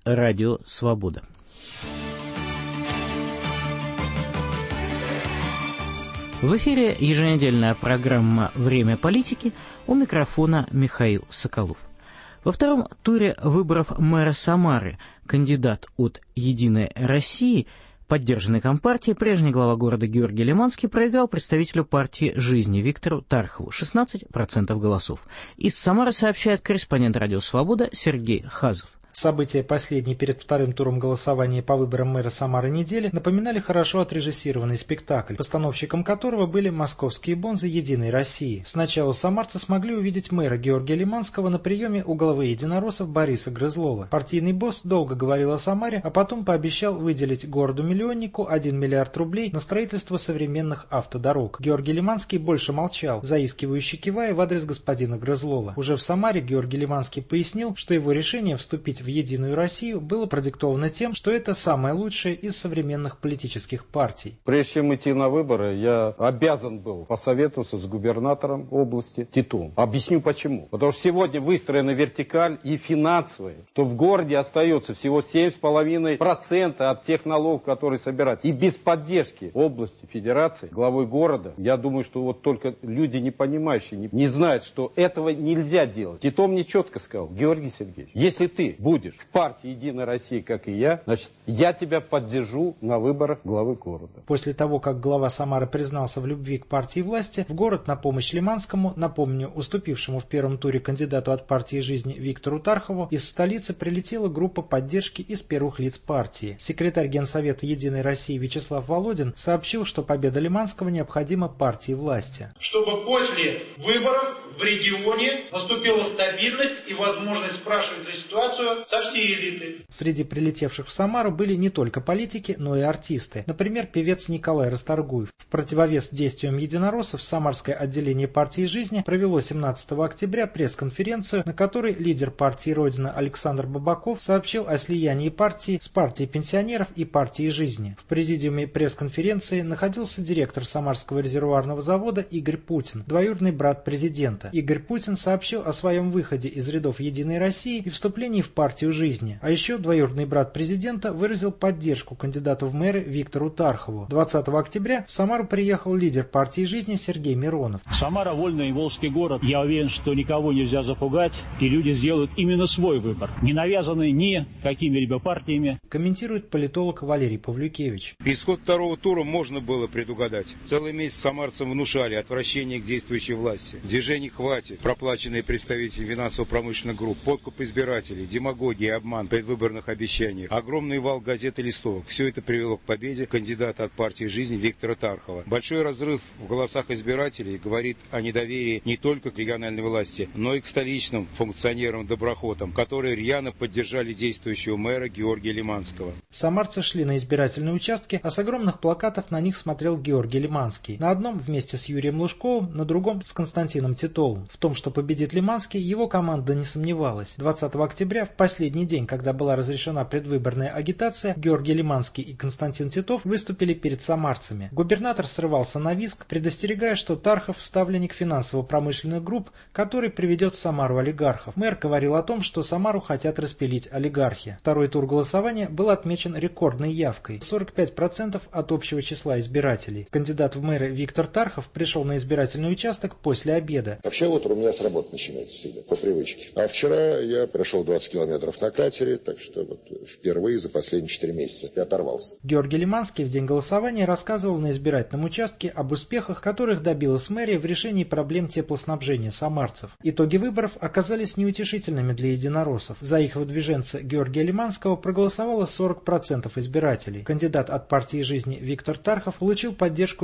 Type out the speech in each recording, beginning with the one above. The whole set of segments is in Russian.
Радио Свобода. В эфире еженедельная программа «Время политики», у микрофона Михаил Соколов. Во втором туре выборов мэра Самары кандидат от «Единой России», поддержанный Компартией, прежний глава города Георгий Лиманский проиграл представителю партии «Жизни» Виктору Тархову 16% голосов. Из Самары сообщает корреспондент «Радио Свобода» Сергей Хазов. События последней перед вторым туром голосования по выборам мэра Самары недели напоминали хорошо отрежиссированный спектакль, постановщиком которого были московские бонзы «Единой России». Сначала самарцы смогли увидеть мэра Георгия Лиманского на приеме у главы единороссов Бориса Грызлова. Партийный босс долго говорил о Самаре, а потом пообещал выделить городу-миллионнику 1 миллиард рублей на строительство современных автодорог. Георгий Лиманский больше молчал, заискивающе кивая в адрес господина Грызлова. Уже в Самаре Георгий Лиманский пояснил, что его решение вступить в «Единую Россию» было продиктовано тем, что это самое лучшее из современных политических партий. Прежде чем идти на выборы, я обязан был посоветоваться с губернатором области Титовым. Объясню почему. Потому что сегодня выстроена вертикаль и финансовая, что в городе остается всего 7,5% от тех налогов, которые собираются. И без поддержки области, федерации, главой города, я думаю, что вот только люди не понимающие, не знают, что этого нельзя делать. Титов мне четко сказал: Георгий Сергеевич, если ты будешь в партии «Единая Россия», как и я, значит, я тебя поддержу на выборах главы города. После того, как глава Самары признался в любви к партии власти, в город на помощь Лиманскому, напомню, уступившему в первом туре кандидату от партии «Жизни» Виктору Тархову, из столицы прилетела группа поддержки из первых лиц партии. Секретарь Генсовета «Единой России» Вячеслав Володин сообщил, что победа Лиманского необходима партии власти. Чтобы после выборов в регионе наступила стабильность и возможность спрашивать за ситуацию со всей элиты. Среди прилетевших в Самару были не только политики, но и артисты. Например, певец Николай Расторгуев. В противовес действиям единороссов Самарское отделение партии «Жизни» провело 17 октября пресс-конференцию, на которой лидер партии «Родина» Александр Бабаков сообщил о слиянии партии с партией пенсионеров и партией «Жизни». В президиуме пресс-конференции находился директор Самарского резервуарного завода Игорь Путин, двоюродный брат президента. Игорь Путин сообщил о своем выходе из рядов «Единой России» и вступлении в партию «Жизни». А еще двоюродный брат президента выразил поддержку кандидату в мэры Виктору Тархову. 20 октября в Самару приехал лидер партии «Жизни» Сергей Миронов. Самара — вольный волжский город. Я уверен, что никого нельзя запугать, и люди сделают именно свой выбор, не навязанный ни какими-либо партиями. Комментирует политолог Валерий Павлюкевич. Исход второго тура можно было предугадать. Целый месяц самарцам внушали отвращение к действующей власти. Движений хватит, проплаченные представители финансово-промышленных групп, подкуп избирателей, демагогия, обман, предвыборных обещаний, огромный вал газет и листовок. Все это привело к победе кандидата от партии «Жизни» Виктора Тархова. Большой разрыв в голосах избирателей говорит о недоверии не только к региональной власти, но и к столичным функционерам-доброхотам, которые рьяно поддержали действующего мэра Георгия Лиманского. Самарцы шли на избирательные участки, а с огромных плакатов на них смотрел Георгий Лиманский. На одном вместе с Юрием Лужковым, на другом с Константином Титовым. В том, что победит Лиманский, его команда не сомневалась. 20 октября, в последний день, когда была разрешена предвыборная агитация, Георгий Лиманский и Константин Титов выступили перед самарцами. Губернатор срывался на визг, предостерегая, что Тархов – ставленник финансово-промышленных групп, который приведет в Самару олигархов. Мэр говорил о том, что Самару хотят распилить олигархи. Второй тур голосования был отмечен рекордной явкой – 45% от общего числа избирателей. Кандидат в мэры Виктор Тархов пришел на избирательный участок после обеда. Вообще утро у меня с работы начинается всегда, по привычке. А вчера я прошел 20 километров на катере, так что вот впервые за последние 4 месяца я оторвался. Георгий Лиманский в день голосования рассказывал на избирательном участке об успехах, которых добилась мэрия в решении проблем теплоснабжения самарцев. Итоги выборов оказались неутешительными для единороссов. За их выдвиженца Георгия Лиманского проголосовало 40% избирателей. Кандидат от партии «Жизни» Виктор Тархов получил поддержку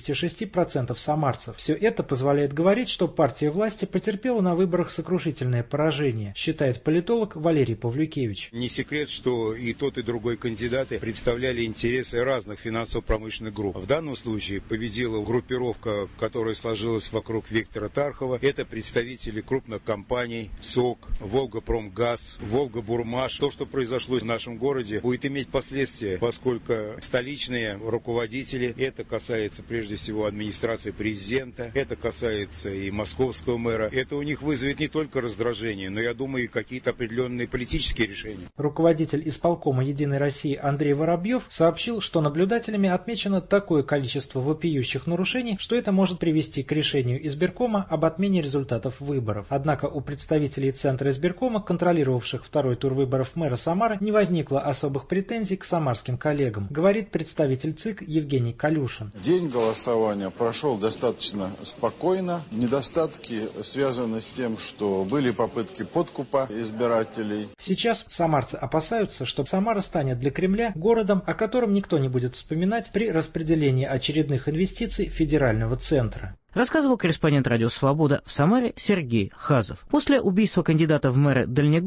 56% самарцев. Все это позволяет говорить, что партия власти потерпела на выборах сокрушительное поражение, считает политолог Валерий Павлюкевич. Не секрет, что и тот, и другой кандидаты представляли интересы разных финансово-промышленных групп. В данном случае победила группировка, которая сложилась вокруг Виктора Тархова. Это представители крупных компаний СОК, Волгопромгаз, Волгобурмаш. То, что произошло в нашем городе, будет иметь последствия, поскольку столичные руководители, это касается прежде всего администрации президента, это касается и московского мэра, это у них вызовет не только раздражение, но, я думаю, и какие-то определенные правильные политические решения. Руководитель исполкома «Единой России» Андрей Воробьев сообщил, что наблюдателями отмечено такое количество вопиющих нарушений, что это может привести к решению избиркома об отмене результатов выборов. Однако у представителей Центра избиркома, контролировавших второй тур выборов мэра Самары, не возникло особых претензий к самарским коллегам, говорит представитель ЦИК Евгений Калюшин. День голосования прошел достаточно спокойно. Недостатки связаны с тем, что были попытки подкупа избирателей. Сейчас самарцы опасаются, что Самара станет для Кремля городом, о котором никто не будет вспоминать при распределении очередных инвестиций федерального центра. Рассказывал корреспондент радио «Свобода» в Самаре Сергей Хазов. После убийства кандидата в мэры Дальнегорска